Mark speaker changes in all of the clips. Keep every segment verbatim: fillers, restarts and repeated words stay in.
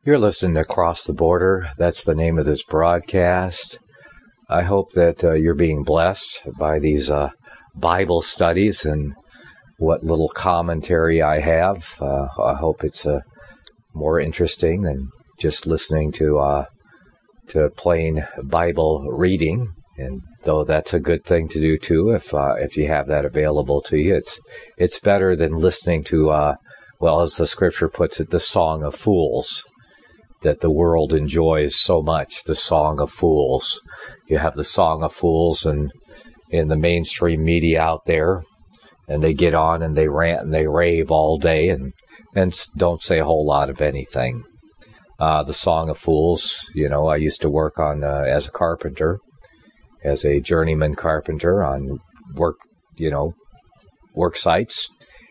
Speaker 1: You're listening to Across the Border. That's the name of this broadcast. I hope that uh, you're being blessed by these uh, Bible studies and what little commentary I have. Uh, I hope it's uh, more interesting than just listening to uh, to plain Bible reading. And though that's a good thing to do too, if uh, if you have that available to you, it's it's better than listening to, uh, well, as the Scripture puts it, the song of fools that the world enjoys so much. The song of fools. You have the song of fools and in the mainstream media out there, and they get on and they rant and they rave all day and and don't say a whole lot of anything. Uh, the song of fools. You know, I used to work on uh, as a carpenter. As a journeyman carpenter on work, you know, work sites.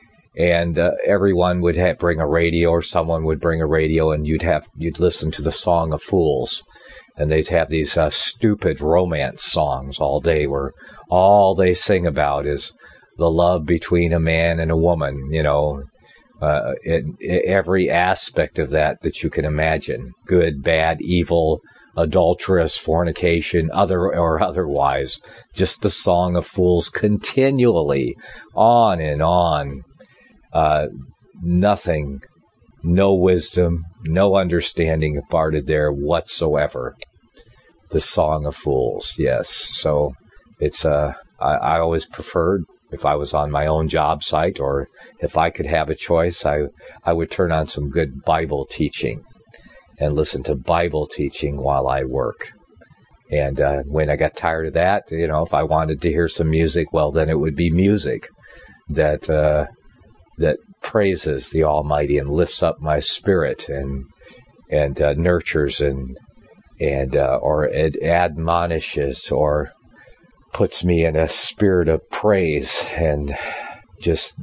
Speaker 1: And uh, everyone would have, bring a radio, or someone would bring a radio, and you'd have, you'd listen to the Song of Fools. And they'd have these uh, stupid romance songs all day where all they sing about is the love between a man and a woman, you know, uh, in, in every aspect of that that you can imagine. Good, bad, evil, adulterous, fornication, other or otherwise. Just the Song of Fools continually, on and on. Uh, nothing, no wisdom, no understanding imparted there whatsoever. The Song of Fools, yes. So it's uh, I, I always preferred, if I was on my own job site, or if I could have a choice, I I would turn on some good Bible teaching and listen to Bible teaching while I work. And uh, when I got tired of that, you know, if I wanted to hear some music, well, then it would be music that uh, that praises the Almighty and lifts up my spirit and and uh, nurtures and and uh, or ad- admonishes or puts me in a spirit of praise, and just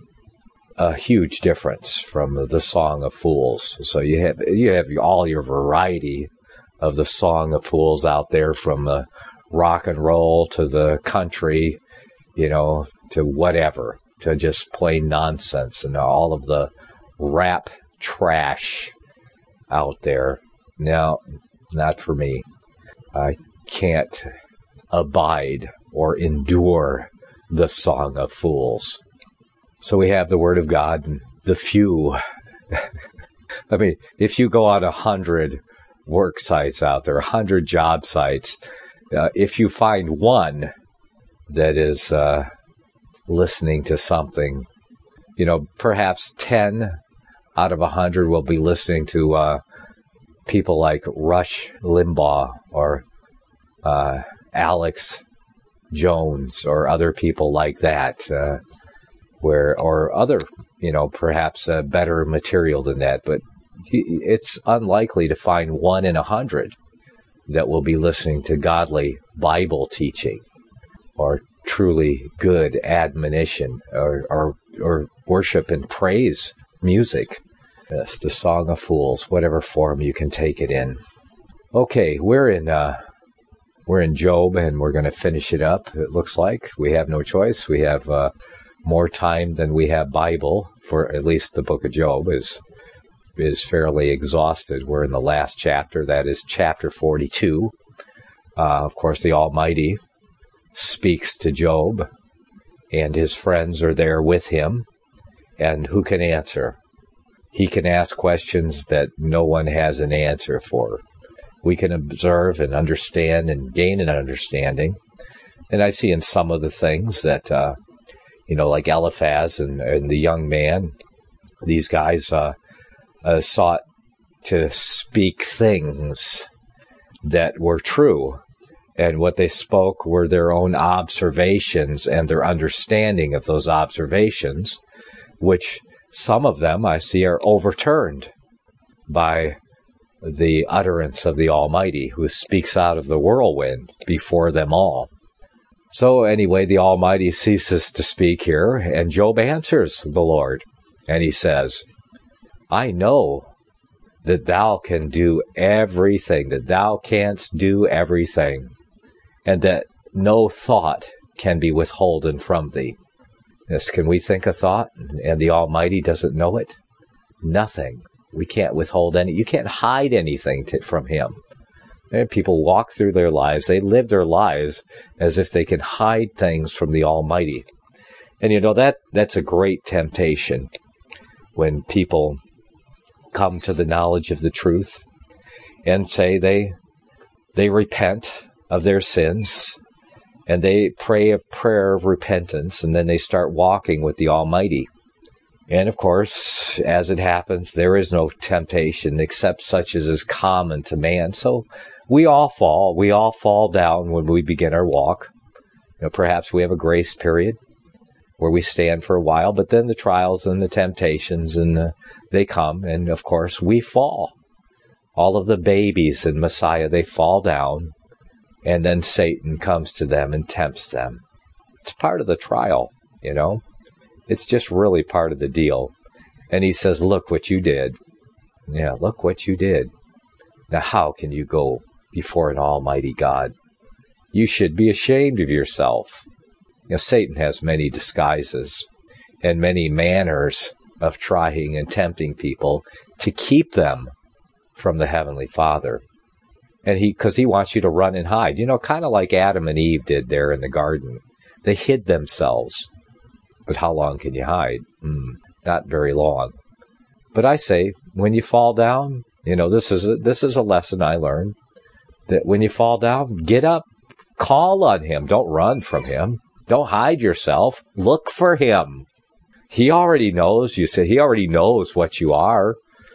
Speaker 1: a huge difference from the Song of Fools. So you have you have all your variety of the Song of Fools out there, from the rock and roll to the country, you know, to whatever, to just plain nonsense, and all of the rap trash out there. Now, not for me. I can't abide or endure the Song of Fools. So we have the Word of God, and the few. I mean, if you go on a hundred work sites out there, a hundred job sites, uh, if you find one that is uh, listening to something, you know, perhaps ten out of a hundred will be listening to uh, people like Rush Limbaugh or uh, Alex Jones or other people like that. Uh, where or other, you know, perhaps uh, better material than that. But it's unlikely to find one in a hundred that will be listening to godly Bible teaching or truly good admonition or, or, or worship and praise music. Yes, the Song of Fools, whatever form you can take it in. Okay, we're in uh, we're in Job, and we're going to finish it up. It looks like we have no choice. We have uh, more time than we have Bible, for at least the book of Job is is fairly exhausted. We're in the last chapter. That is chapter forty-two. Uh, of course, the Almighty speaks to Job, and his friends are there with him. And who can answer? He can ask questions that no one has an answer for. We can observe and understand and gain an understanding. And I see in some of the things that uh, you know, like Eliphaz and, and the young man, these guys uh, uh, sought to speak things that were true. And what they spoke were their own observations and their understanding of those observations, which some of them I see are overturned by the utterance of the Almighty, who speaks out of the whirlwind before them all. So anyway, the Almighty ceases to speak here, and Job answers the Lord, and he says, I know that thou can do everything, that thou canst do everything, and that no thought can be withholden from thee. Yes, can we think a thought, and the Almighty doesn't know it? Nothing. We can't withhold any. You can't hide anything to, from him. And people walk through their lives. They live their lives as if they can hide things from the Almighty. And, you know, that that's a great temptation when people come to the knowledge of the truth and say they they repent of their sins and they pray a prayer of repentance, and then they start walking with the Almighty. And, of course, as it happens, there is no temptation except such as is common to man. So we all fall. We all fall down when we begin our walk. You know, perhaps we have a grace period where we stand for a while, but then the trials and the temptations, and the, they come, and, of course, we fall. All of the babies in Messiah, they fall down, and then Satan comes to them and tempts them. It's part of the trial, you know. It's just really part of the deal. And he says, look what you did. Yeah, look what you did. Now, how can you go before an almighty God? You should be ashamed of yourself. You know, Satan has many disguises and many manners of trying and tempting people to keep them from the Heavenly Father. And he, because he wants you to run and hide. You know, kind of like Adam and Eve did there in the garden. They hid themselves. But how long can you hide? Mm, not very long. But I say, when you fall down, you know, this is a, this is a lesson I learned, that when you fall down, get up, call on him. Don't run from him. Don't hide yourself. Look for him. He already knows. You say he already knows what you are.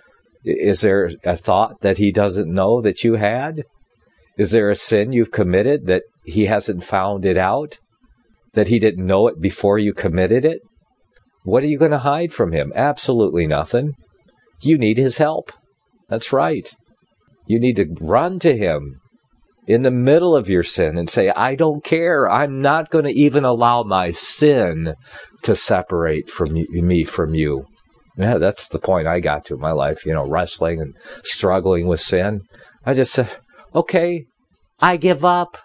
Speaker 1: Is there a thought that he doesn't know that you had? Is there a sin you've committed that he hasn't found it out? That he didn't know it before you committed it? What are you going to hide from him? Absolutely nothing. You need his help. That's right. You need to run to him in the middle of your sin and say, I don't care. I'm not going to even allow my sin to separate from you, me from you. Yeah, that's the point I got to in my life, you know, wrestling and struggling with sin. I just said, okay, I give up.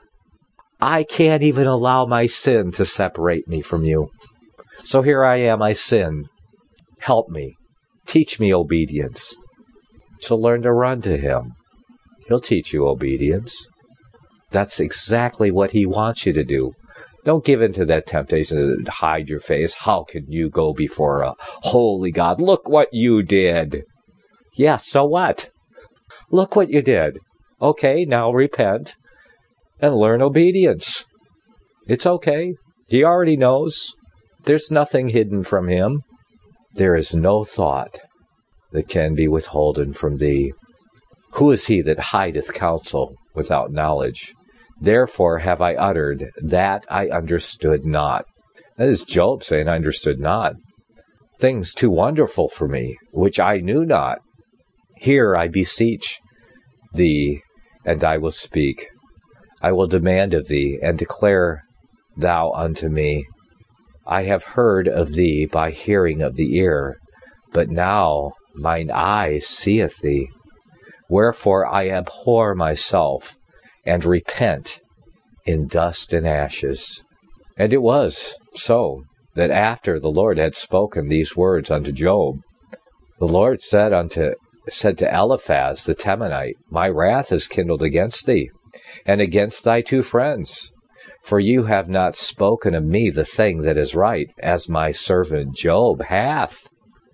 Speaker 1: I can't even allow my sin to separate me from you. So here I am, I sin. Help me. Teach me obedience. So learn to run to him. He'll teach you obedience. That's exactly what he wants you to do. Don't give in to that temptation to hide your face. How can you go before a holy God? Look what you did. Yeah, so what? Look what you did. Okay, now repent and learn obedience. It's okay. He already knows. There's nothing hidden from him. There is no thought that can be withholden from thee. Who is he that hideth counsel without knowledge? Therefore have I uttered that I understood not. That is Job saying, I understood not. Things too wonderful for me, which I knew not. Here I beseech thee, and I will speak. I will demand of thee, and declare thou unto me. I have heard of thee by hearing of the ear, but now mine eye seeth thee. Wherefore I abhor myself, and repent in dust and ashes. And it was so, that after the Lord had spoken these words unto Job, the Lord said unto said to Eliphaz the Temanite, My wrath is kindled against thee, and against thy two friends. For you have not spoken of me the thing that is right, as my servant Job hath.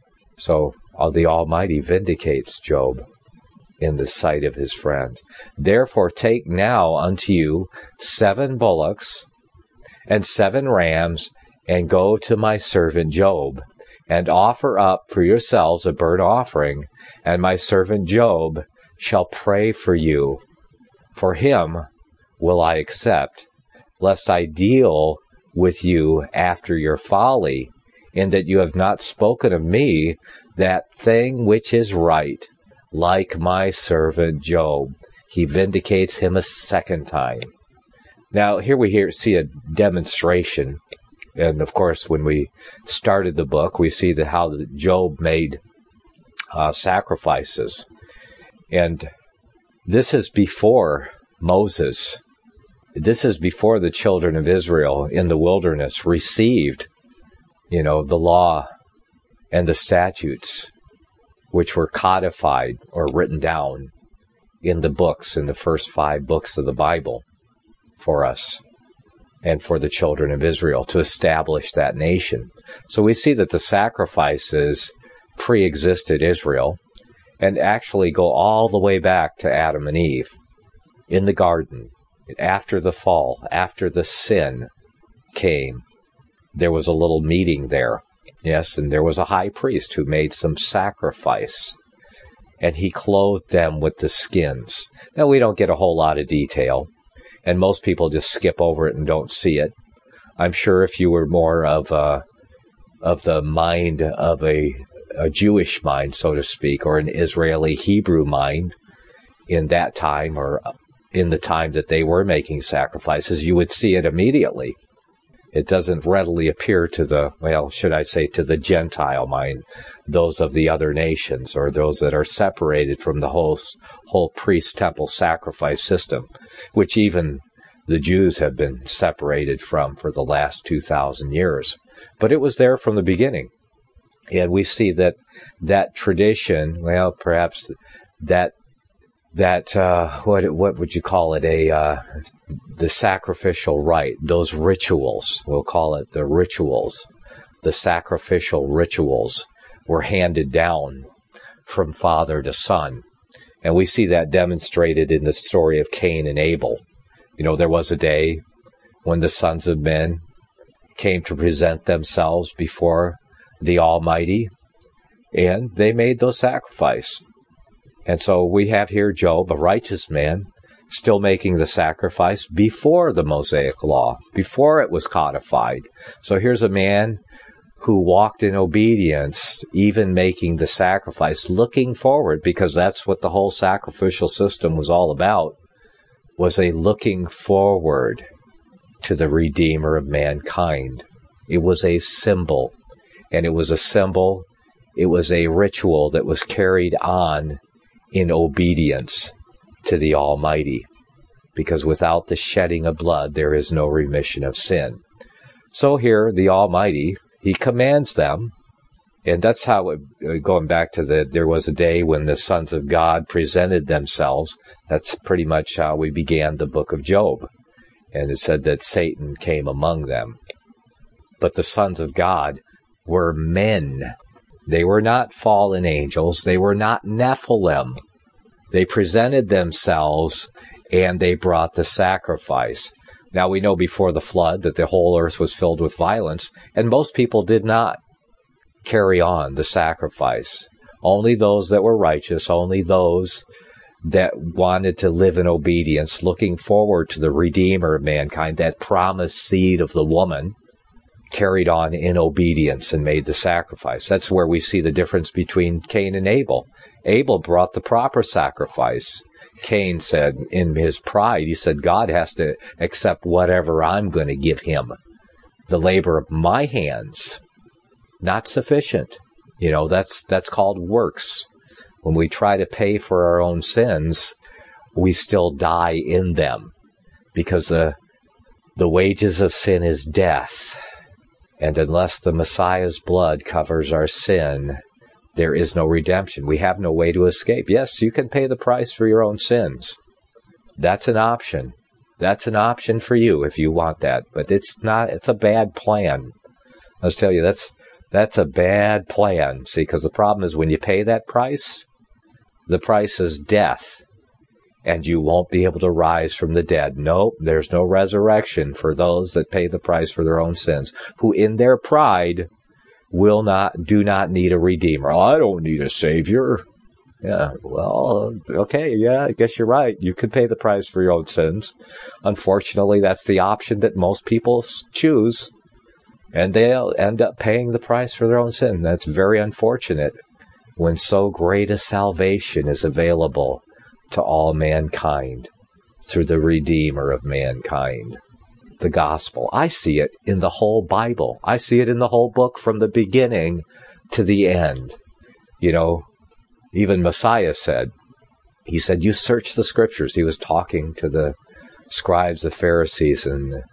Speaker 1: So the Almighty vindicates Job in the sight of his friends. Therefore take now unto you seven bullocks and seven rams, and go to my servant Job, and offer up for yourselves a burnt offering, and my servant Job shall pray for you. For him will I accept, lest I deal with you after your folly, in that you have not spoken of me that thing which is right, like my servant Job. He vindicates him a second time. Now, here we hear, see a demonstration. And, of course, when we started the book, we see that how Job made uh, sacrifices. And this is before Moses. This is before the children of Israel in the wilderness received, you know, the law and the statutes, which were codified or written down in the books, in the first five books of the Bible for us and for the children of Israel to establish that nation. So we see that the sacrifices pre-existed Israel and actually go all the way back to Adam and Eve in the garden. After the fall, after the sin came, there was a little meeting there. Yes, and there was a high priest who made some sacrifice, and he clothed them with the skins. Now, we don't get a whole lot of detail, and most people just skip over it and don't see it. I'm sure if you were more of a, of the mind of a, a Jewish mind, so to speak, or an Israeli Hebrew mind in that time, or in the time that they were making sacrifices, you would see it immediately. It doesn't readily appear to the, well, should I say, to the Gentile mind, those of the other nations, or those that are separated from the whole, whole priest-temple sacrifice system, which even the Jews have been separated from for the last two thousand years. But it was there from the beginning. And we see that that tradition, well, perhaps that that uh, what what would you call it? A uh, the sacrificial rite, those rituals. We'll call it the rituals. The sacrificial rituals were handed down from father to son, and we see that demonstrated in the story of Cain and Abel. You know, there was a day when the sons of men came to present themselves before the Almighty, and they made those sacrifices. And so we have here Job, a righteous man, still making the sacrifice before the Mosaic law, before it was codified. So here's a man who walked in obedience, even making the sacrifice, looking forward, because that's what the whole sacrificial system was all about, was a looking forward to the Redeemer of mankind. It was a symbol, and it was a symbol, it was a ritual that was carried on in obedience to the Almighty, because without the shedding of blood, there is no remission of sin. So here, the Almighty, He commands them, and that's how, it, going back to the, there was a day when the sons of God presented themselves. That's pretty much how we began the book of Job. And it said that Satan came among them. But the sons of God were men. They were not fallen angels. They were not Nephilim. They presented themselves, and they brought the sacrifice. Now, we know before the flood that the whole earth was filled with violence, and most people did not carry on the sacrifice. Only those that were righteous, only those that wanted to live in obedience, looking forward to the Redeemer of mankind, that promised seed of the woman, carried on in obedience and made the sacrifice. That's where we see the difference between Cain and Abel. Abel brought the proper sacrifice. Cain said, in his pride, he said, God has to accept whatever I'm going to give him. The labor of my hands, not sufficient. You know, that's that's called works. When we try to pay for our own sins, we still die in them, because the the wages of sin is death. And unless the Messiah's blood covers our sin, there is no redemption. We have no way to escape. Yes, you can pay the price for your own sins. That's an option. That's an option for you if you want that. But it's not, it's a bad plan. Let's tell you, that's that's a bad plan. See, because the problem is when you pay that price, the price is death. And you won't be able to rise from the dead. Nope, there's no resurrection for those that pay the price for their own sins, who in their pride will not, do not need a Redeemer. Oh, I don't need a Savior. Yeah, well, okay, yeah, I guess you're right. You could pay the price for your own sins. Unfortunately, that's the option that most people choose, and they'll end up paying the price for their own sin. That's very unfortunate when so great a salvation is available to all mankind through the Redeemer of mankind, the gospel. I see it in the whole Bible. I see it in the whole book from the beginning to the end. You know, even Messiah said, he said, you search the scriptures. He was talking to the scribes, the Pharisees, and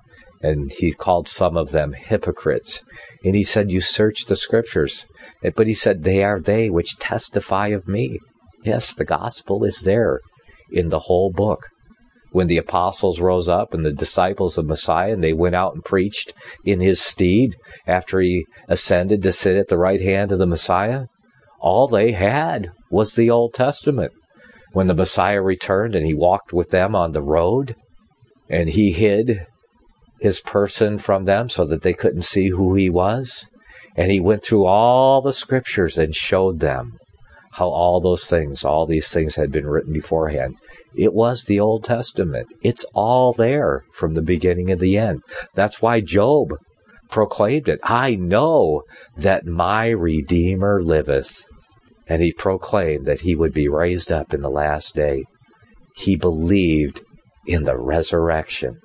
Speaker 1: And he called some of them hypocrites. And he said, you search the scriptures. But he said, they are they which testify of me. Yes, the gospel is there in the whole book. When the apostles rose up and the disciples of Messiah, and they went out and preached in his stead after he ascended to sit at the right hand of the Messiah, all they had was the Old Testament. When the Messiah returned and he walked with them on the road, and he hid his person from them so that they couldn't see who he was, and he went through all the scriptures and showed them how all those things, all these things had been written beforehand. It was the Old Testament. It's all there from the beginning and the end. That's why Job proclaimed it. I know that my Redeemer liveth. And he proclaimed that he would be raised up in the last day. He believed in the resurrection,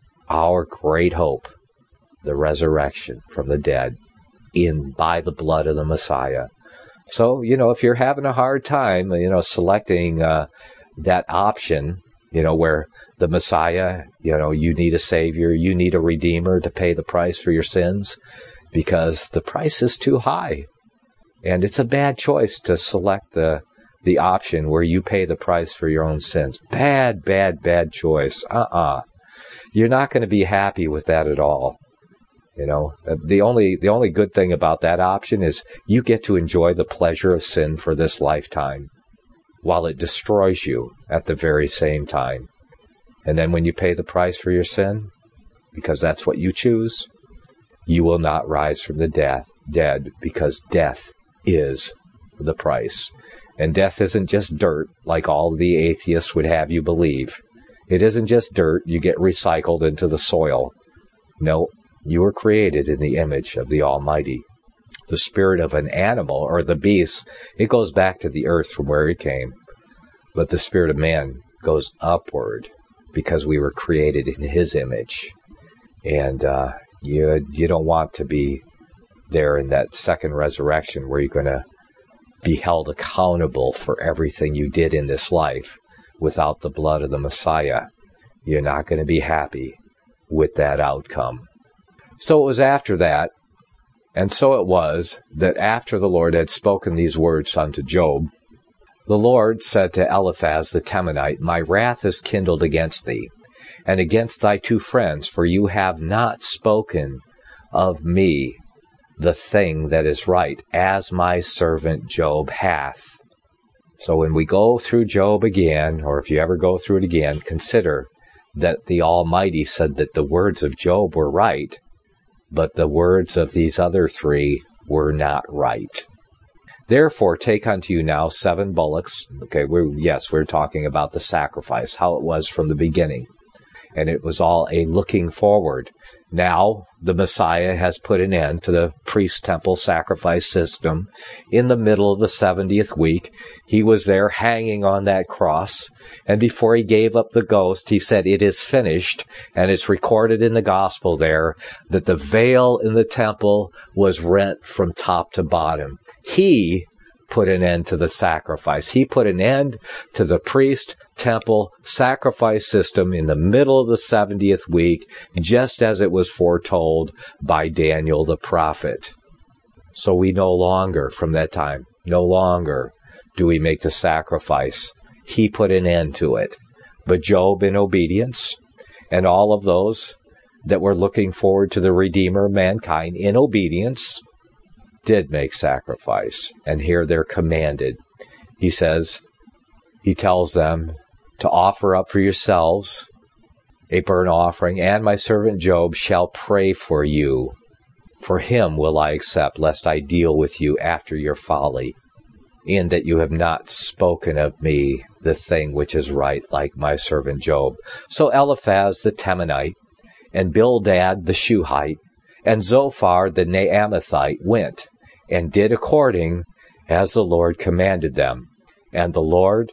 Speaker 1: our great hope, the resurrection from the dead, in by the blood of the Messiah. So, you know, if you're having a hard time, you know, selecting uh, that option, you know, where the Messiah, you know, you need a Savior, you need a Redeemer to pay the price for your sins, because the price is too high. And it's a bad choice to select the the option where you pay the price for your own sins. Bad, bad, bad choice. Uh-uh. You're not going to be happy with that at all. You know, the only the only good thing about that option is you get to enjoy the pleasure of sin for this lifetime, while it destroys you at the very same time. And then when you pay the price for your sin, because that's what you choose, you will not rise from the death, dead, because death is the price. And death isn't just dirt, like all the atheists would have you believe. It isn't just dirt you get recycled into the soil. No, you were created in the image of the Almighty. The spirit of an animal, or the beast, it goes back to the earth from where it came. But the spirit of man goes upward, because we were created in his image. And uh, you, you don't want to be there in that second resurrection where you're going to be held accountable for everything you did in this life without the blood of the Messiah. You're not going to be happy with that outcome. So it was after that, and so it was, that after the Lord had spoken these words unto Job, the Lord said to Eliphaz the Temanite, my wrath is kindled against thee, and against thy two friends, for you have not spoken of me the thing that is right, as my servant Job hath. So when we go through Job again, or if you ever go through it again, consider that the Almighty said that the words of Job were right, but the words of these other three were not right. Therefore, take unto you now seven bullocks. Okay, we're, yes, we're talking about the sacrifice, how it was from the beginning. And it was all a looking forward. Now, the Messiah has put an end to the priest-temple sacrifice system. In the middle of the seventieth week, he was there hanging on that cross. And before he gave up the ghost, he said, it is finished. And it's recorded in the gospel there that the veil in the temple was rent from top to bottom. He put an end to the sacrifice. He put an end to the priest temple sacrifice system in the middle of the seventieth week, just as it was foretold by Daniel the prophet. So we no longer, from that time, no longer do we make the sacrifice. He put an end to it. But Job, in obedience, and all of those that were looking forward to the Redeemer of mankind, in obedience, did make sacrifice. And here they're commanded. He says, he tells them to offer up for yourselves a burnt offering, and my servant Job shall pray for you. For him will I accept, lest I deal with you after your folly, in that you have not spoken of me the thing which is right, like my servant Job. So Eliphaz the Temanite, and Bildad the Shuhite, and Zophar the Naamathite went, and did according as the Lord commanded them. And the Lord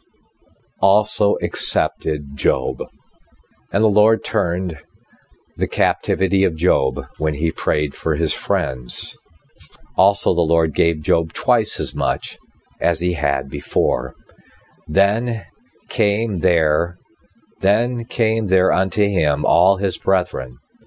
Speaker 1: also accepted Job. And the Lord turned the captivity of Job when he prayed for his friends. Also the Lord gave Job twice as much as he had before. Then came there, then came there unto him all his brethren,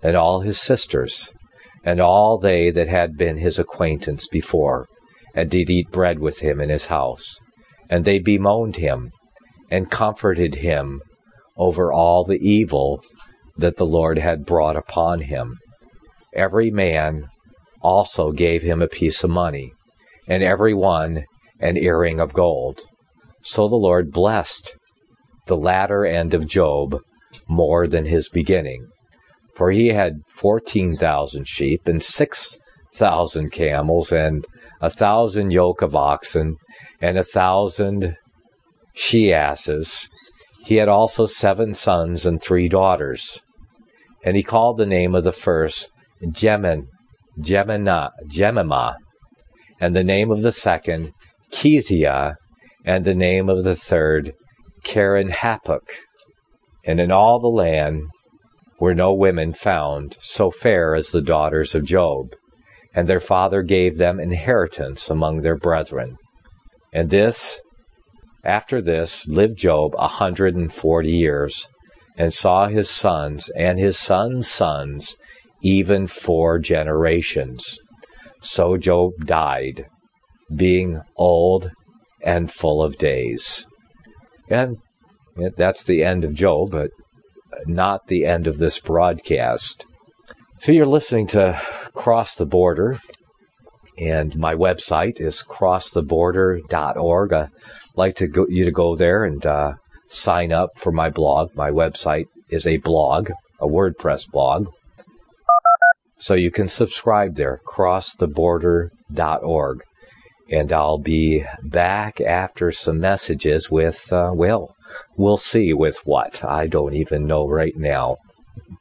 Speaker 1: and all his sisters, and all they that had been his acquaintance before, and did eat bread with him in his house. And they bemoaned him, and comforted him over all the evil that the Lord had brought upon him. Every man also gave him a piece of money, and every one an earring of gold. So the Lord blessed the latter end of Job more than his beginning. For he had fourteen thousand sheep, and six thousand camels, and a thousand yoke of oxen, and a thousand she-asses. He had also seven sons and three daughters. And he called the name of the first Jemin, Jemina, Jemima, and the name of the second Keziah, and the name of the third Keren-Happuch. And in all the land were no women found so fair as the daughters of Job, and their father gave them inheritance among their brethren. And this, after this, lived Job a hundred and forty years, and saw his sons and his sons' sons, even four generations. So Job died, being old and full of days. And that's the end of Job, but not the end of this broadcast. So you're listening to Cross the Border, and my website is cross the border dot org. I'd like to go, you to go there and uh, sign up for my blog. My website is a blog, a WordPress blog. So you can subscribe there, cross the border dot org. And I'll be back after some messages with, uh, well, we'll see with what. I don't even know right now.